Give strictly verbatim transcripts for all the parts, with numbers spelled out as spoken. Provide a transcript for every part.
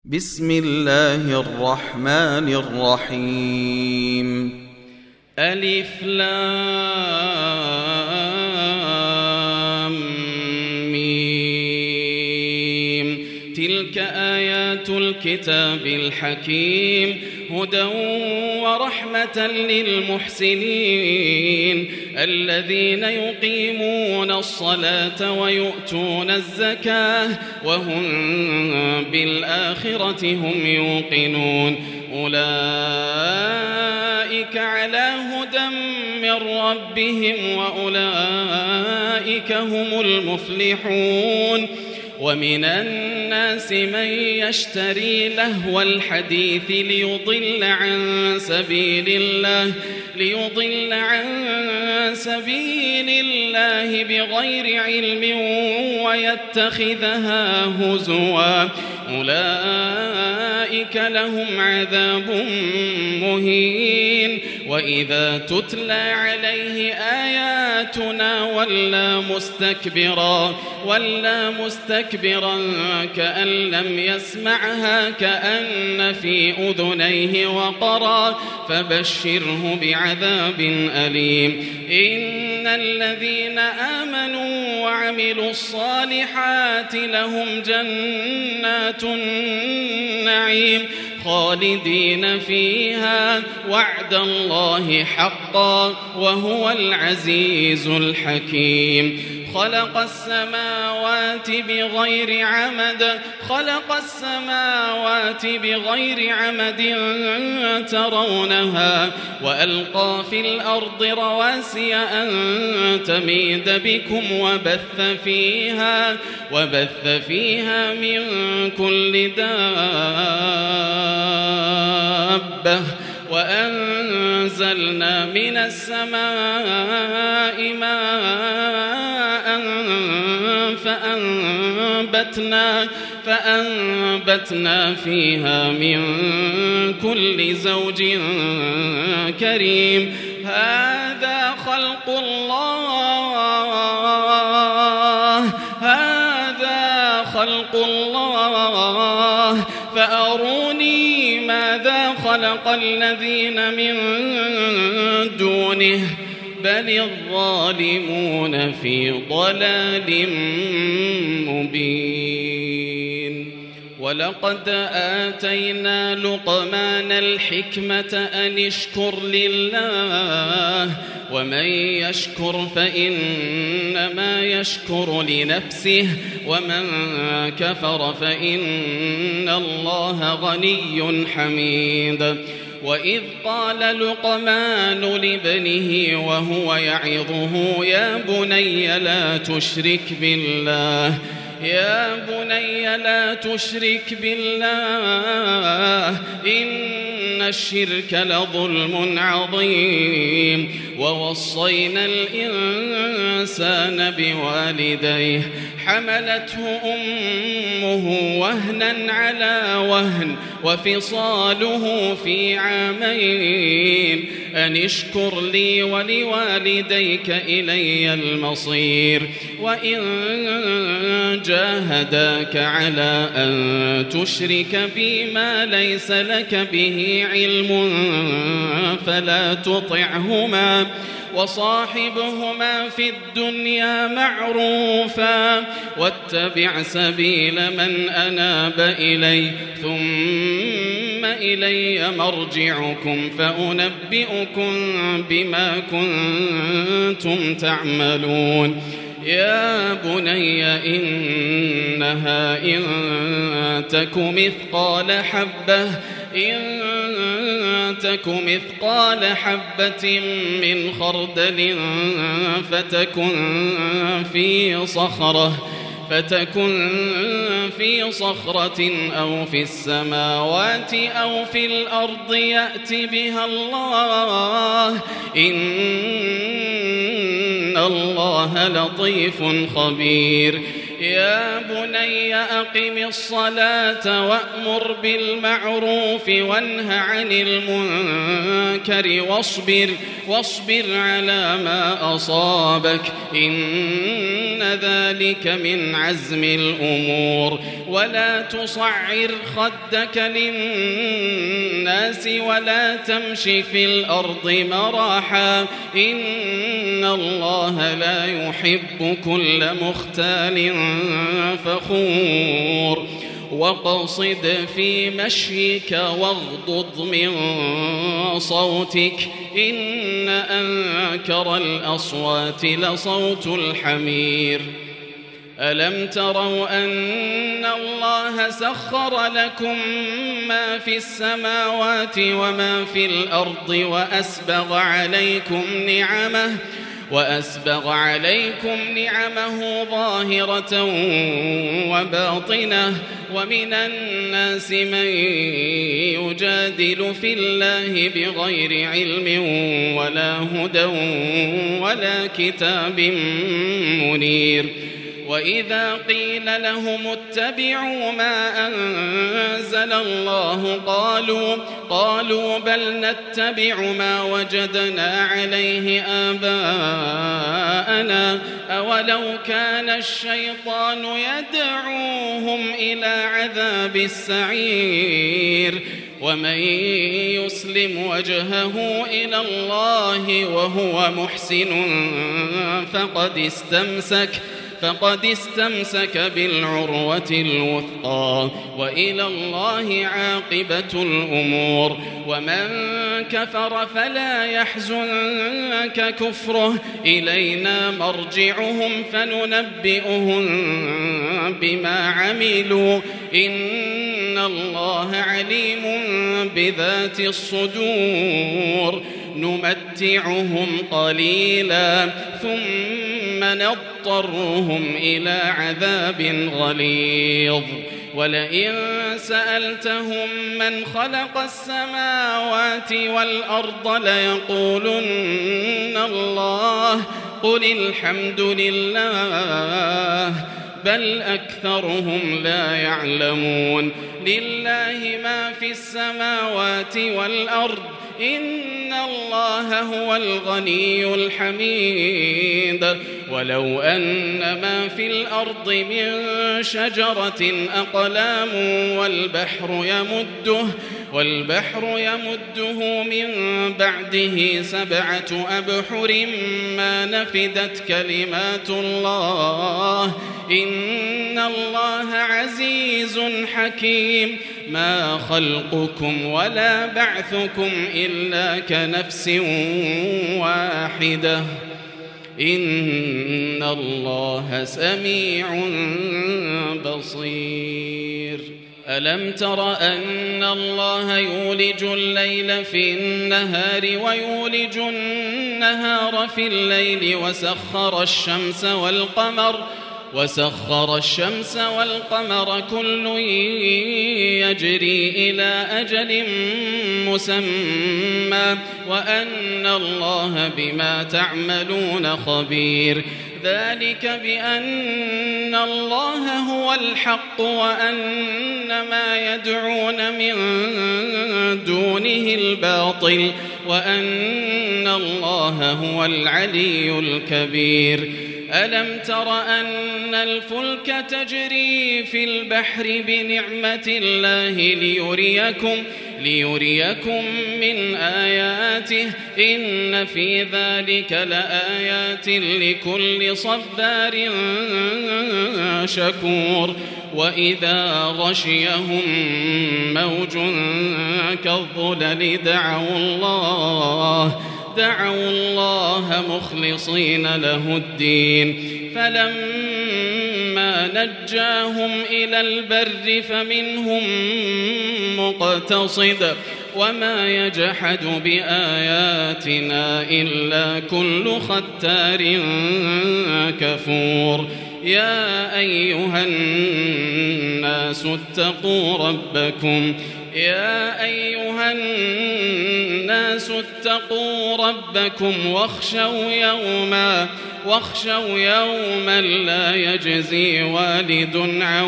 بسم الله الرحمن الرحيم. ألف لام ميم. تلك آيات الكتاب الحكيم هدى ورحمة للمحسنين الذين يقيمون الصلاة ويؤتون الزكاة وهم بالآخرة هم يوقنون أولئك على هدى من ربهم وأولئك هم المفلحون. ومن الناس من يشتري لهو الحديث ليضل عن سبيل الله ليضل عن سبيل الله بغير علم ويتخذها هزوا أولئك لهم عذاب مهين. وإذا تتلى عليه آياتنا ولى مستكبرا ولى مستكبرا كأن لم يسمعها كأن في أذنيه وقرا فبشره بعذاب أليم. إن الذين آمنوا وعملوا الصالحات لهم جنات النعيم خالدين فيها وعد الله حقا وهو العزيز الحكيم. خلق السماوات بغير عمد خلق السماوات بغير عمد ترونها وألقى في الأرض رواسي أن تميد بكم وبث فيها وبث فيها من كل دابة وأنزلنا من السماء ماء فأنبتنا فأنبتنا فيها من كل زوج كريم. هذا خلق الله هذا خلق الله فأروني ماذا خلق الذين من دونه بل الظالمون في ضلال مبين. ولقد آتينا لقمان الحكمة أن اشكر لله ومن يشكر فإنما يشكر لنفسه ومن كفر فإن الله غني حميد. وإذ قال لقمان لابنه وهو يعظه يا بني لا تشرك بالله يا بني لا تشرك بالله إن الشرك لظلم عظيم. ووصينا الإنسان بوالديه حملته أمه وهنا على وهن وفصاله في عامين أن اشكر لي ولوالديك إلي المصير. وإن جاهداك على أن تشرك بي ما ليس لك به علم فلا تطعهما وصاحبهما في الدنيا معروفا واتبع سبيل من أناب إلي ثم إلي مرجعكم فأنبئكم بما كنتم تعملون. يا بني إنها إن تك مثقال حبة إن تك مثقال حبة من خردل فتكن في صخرة فتكن في صخرة أو في السماوات أو في الأرض يأت بها الله إن الله لطيف خبير. يا بني أقم الصلاة وأمر بالمعروف وانه عن المنكر واصبر, واصبر على ما أصابك إن ذلك من عزم الأمور ولا تصعر خدك للناس ولا تمش في الأرض مراحا إن الله لا يحب كل مختال فخور وقصد في مشيك واغضض من صوتك إن أنكر الأصوات لصوت الحمير ألم تروا أن الله سخر لكم ما في السماوات وما في الأرض وأسبغ عليكم نعمه وأسبغ عليكم نعمه ظاهرة وباطنة ومن الناس من يجادل في الله بغير علم ولا هدى ولا كتاب منير وإذا قيل لهم اتبعوا ما أنزل الله قالوا, قالوا بل نتبع ما وجدنا عليه آباءنا أولو كان الشيطان يدعوهم إلى عذاب السعير ومن يسلم وجهه إلى الله وهو محسن فقد استمسك فقد استمسك بالعروة الوثقى وإلى الله عاقبة الأمور ومن كفر فلا يحزنك كفره إلينا مرجعهم فننبئهم بما عملوا إن الله عليم بذات الصدور نمتعهم قليلا ثم نضطرهم إلى عذاب غليظ ولئن سألتهم من خلق السماوات والأرض ليقولن الله قل الحمد لله بل أكثرهم لا يعلمون لله ما في السماوات والأرض إن الله هو الغني الحميد ولو أن ما في الأرض من شجرة أقلام والبحر يمده والبحر يمده من بعده سبعة أبحر ما نفدت كلمات الله إن الله عزيز حكيم ما خلقكم ولا بعثكم إلا كنفس واحدة إن الله سميع بصير ألم تر أن الله يولج الليل في النهار ويولج النهار في الليل وسخر الشمس والقمر وسخر الشمس والقمر كل يجري إلى أجل مسمى وأن الله بما تعملون خبير ذلك بأن الله هو الحق وأن ما يدعون من دونه الباطل وأن الله هو العلي الكبير ألم تر أن الفلك تجري في البحر بنعمة الله ليريكم ليريكم من آياته إن في ذلك لآيات لكل صبار شكور وإذا غشيهم موج كالظلل دعوا الله دعوا الله مخلصين له الدين فلما نجاهم إلى البر فمنهم مقتصد وما يجحد بآياتنا إلا كل ختار كفور يا أيها الناس اتقوا ربكم يا أيها الناس اتقوا ربكم واخشوا يوما واخشوا يوما لا يجزي والد عن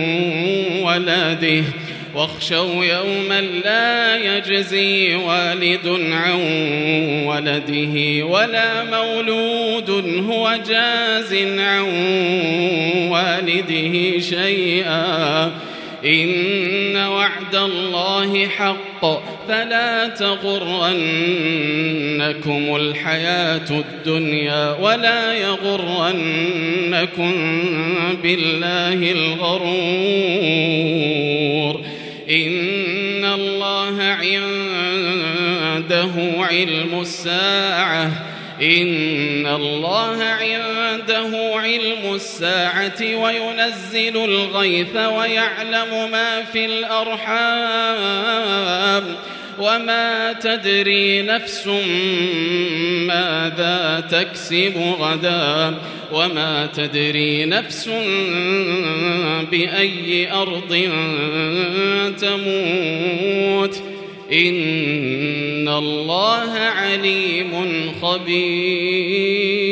ولده واخشوا يوما لا يجزي والد عن ولده ولا مولود هو جاز عن والده شيئا إن وعد الله حق فلا تغرنكم الحياة الدنيا ولا يغرنكم بالله الغرور إن الله عنده علم الساعة إن الله عنده علم الساعة وينزل الغيث ويعلم ما في الأرحام وما تدري نفس ماذا تكسب غدا وما تدري نفس بأي أرض تموت إن الله عليم خبير.